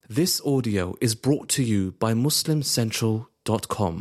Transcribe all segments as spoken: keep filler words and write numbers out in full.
This audio is brought to you by Muslim Central dot com.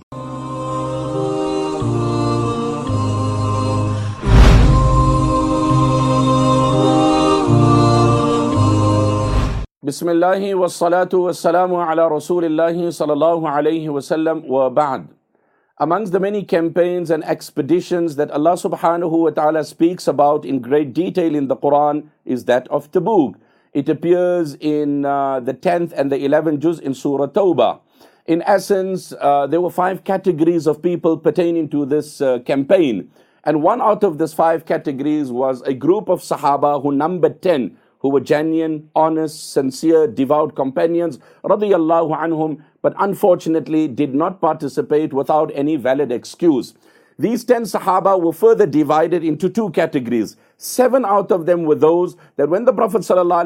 Bismillahi wa salatu wa salamu ala Rasulillahi sallallahu alayhi wa sallam wa ba'd. Amongst the many campaigns and expeditions that Allah subhanahu wa ta'ala speaks about in great detail in the Quran is that of Tabuk. It appears in uh, the tenth and the eleventh juz in Surah Tawbah. In essence, uh, there were five categories of people pertaining to this uh, campaign. And one out of these five categories was a group of Sahaba who numbered ten, who were genuine, honest, sincere, devout companions, radiyallahu anhum, but unfortunately did not participate without any valid excuse. These ten Sahaba were further divided into two categories. Seven out of them were those that when the Prophet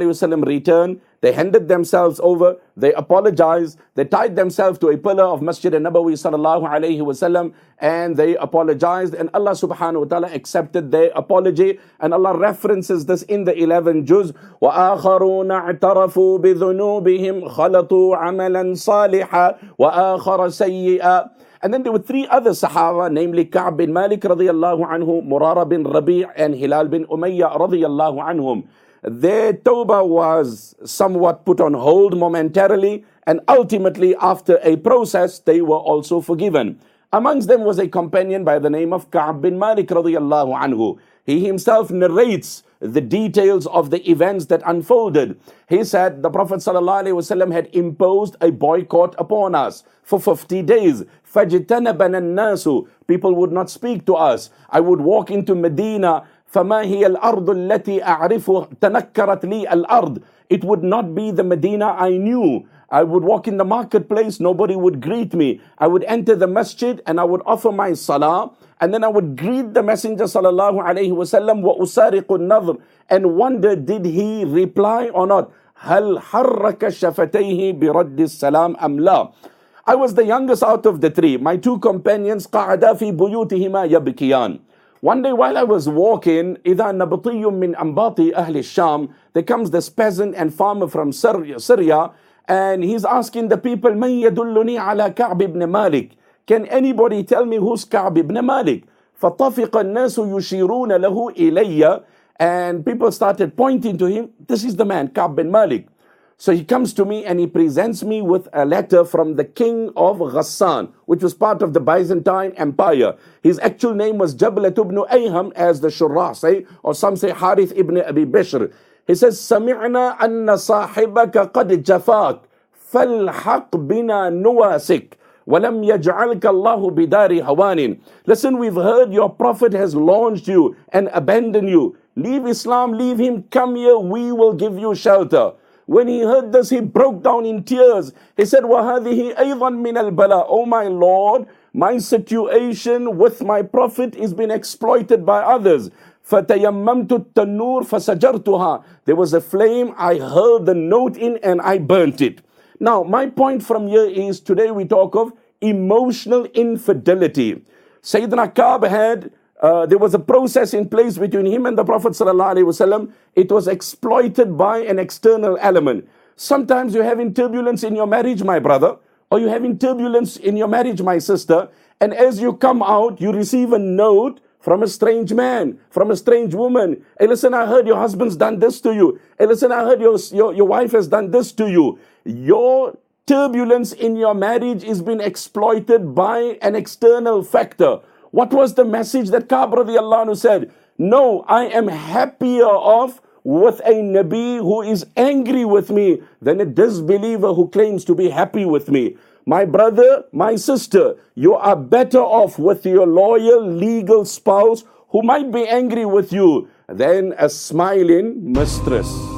ﷺ returned, they handed themselves over, they apologized, they tied themselves to a pillar of Masjid al-Nabawi sallallahu alayhi wasallam, and they apologized, and Allah subhanahu wa ta'ala accepted their apology. And Allah references this in the eleventh juz. وَآخَرُونَ اعْتَرَفُوا بِذُنُوبِهِمْ خَلَطُوا عَمَلًا صَالِحًا وَآخَرَ سَيِّئًا. And then there were three other Sahaba, namely Ka'b bin Malik radiyallahu anhu, Murara bin Rabi' and Hilal bin Umayyah radiyallahu anhum. Their tawbah was somewhat put on hold momentarily, and ultimately after a process they were also forgiven. Amongst them was a companion by the name of Ka'b bin Malik radiyallahu anhu. He himself narrates the details of the events that unfolded. He said the Prophet ﷺ had imposed a boycott upon us for fifty days. فَجْتَنَبَنَا النَّاسُ. People would not speak to us. I would walk into Medina. فَمَا هِيَ الْأَرْضُ الَّتِي أَعْرِفُ تَنَكَّرَتْ لِي الْأَرْض. It would not be the Medina I knew. I would walk in the marketplace, nobody would greet me. I would enter the masjid and I would offer my salah, and then I would greet the Messenger sallallahu alayhi wasallam wa usariqu an-nadhr, and wonder did he reply or not. Hal harraka shafatayhi bi raddi salam am la. I was the youngest out of the three. My two companions qa'ada fi buyutihima yabkiyan. One day while I was walking, إِذَا نَبْطِيٌّ مِّنْ أَنْبَاطِ أَهْلِ الشَّامِ, there comes this peasant and farmer from Syria, Syria, and he's asking the people, مَنْ يَدُلُّنِي عَلَى كَعْبِ ibn Malik. Can anybody tell me who's Ka'b ibn Malik? فَطَفِقَ النَّاسُ يُشِيرُونَ لَهُ إِلَيَّ. And people started pointing to him. This is the man, Ka'b ibn Malik. So he comes to me and he presents me with a letter from the king of Ghassan, which was part of the Byzantine Empire. His actual name was Jablat ibn Ayham, as the Shurrah say, or some say Harith ibn Abi Bishr. He says, سَمِعْنَا أَنَّ صَاحِبَكَ قَدْ جَفَاكَ فَالْحَقْ بِنَا نُوَاسِكَ وَلَمْ يَجْعَلْكَ اللَّهُ بِدَارِ هَوَانٍ. Listen, we've heard your prophet has launched you and abandoned you. Leave Islam, leave him, come here, we will give you shelter. When he heard this, he broke down in tears. He said, وَهَذِهِ أَيْضًا مِنَ الْبَلَىٰ. Oh my Lord, my situation with my prophet is being exploited by others. فَتَيَمَّمْتُ التَّنُّورِ فَسَجَرْتُهَا. There was a flame, I hurled the note in and I burnt it. Now, my point from here is, today we talk of emotional infidelity. Sayyidina Ka'b had, uh, there was a process in place between him and the Prophet ﷺ. It was exploited by an external element. Sometimes you're having turbulence in your marriage, my brother, or you're having turbulence in your marriage, my sister, and as you come out, you receive a note from a strange man, from a strange woman. Hey, listen, I heard your husband's done this to you. Hey, listen, I heard your, your, your wife has done this to you. Your turbulence in your marriage is being exploited by an external factor. What was the message that Ka'b radiallahu anhu said? No, I am happier off with a Nabi who is angry with me than a disbeliever who claims to be happy with me. My brother, my sister, you are better off with your loyal legal spouse who might be angry with you than a smiling mistress.